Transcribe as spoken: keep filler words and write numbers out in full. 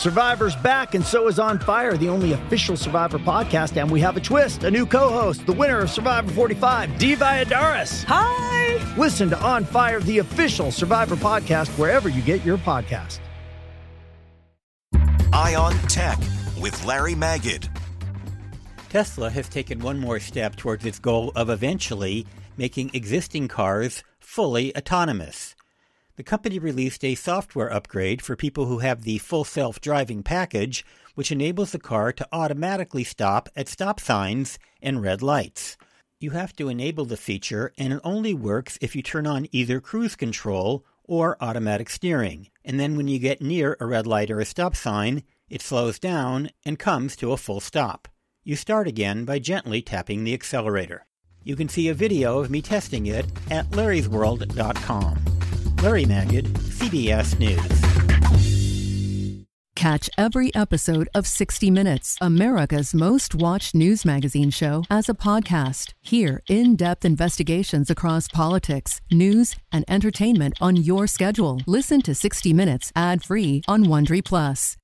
Survivor's back, and so is On Fire, the only official Survivor podcast, and we have a twist, a new co-host, the winner of Survivor forty-five, Dee Valladares. Hi! Listen to On Fire, the official Survivor podcast, wherever you get your podcast. Eye on Tech with Larry Magid. Tesla has taken one more step towards its goal of eventually making existing cars fully autonomous. The company released a software upgrade for people who have the full self-driving package, which enables the car to automatically stop at stop signs and red lights. You have to enable the feature, and it only works if you turn on either cruise control or automatic steering. And then when you get near a red light or a stop sign, it slows down and comes to a full stop. You start again by gently tapping the accelerator. You can see a video of me testing it at larrys world dot com. Larry Magid, C B S News. Catch every episode of sixty minutes, America's most watched news magazine show, as a podcast. Hear in-depth investigations across politics, news, and entertainment on your schedule. Listen to sixty minutes ad-free on Wondery Plus.